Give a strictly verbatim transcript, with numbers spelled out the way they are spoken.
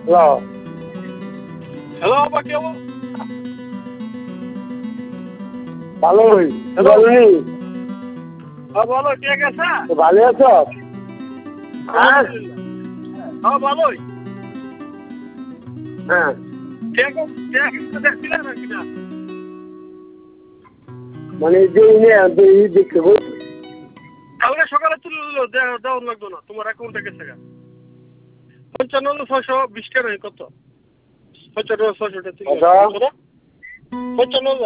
hello hello বাবা কে বল ভালোই hello বলনি হ্যাঁ বলো কে গেছে ভালো আছো হ্যাঁ হ্যাঁ ভালোই হ্যাঁ কে কে গেছে দেখছিলেন নাকি না মানে যে ইয়ে দেখতে বলছি কালকে সকালে তুললো দেওয়া লাগতো না তোমার অ্যাকাউন্টে গেছে গা পঞ্চান্ন ছয়শো বিশ টাকা কত পঞ্চান্ন ছয়শো টাকা পঞ্চান্ন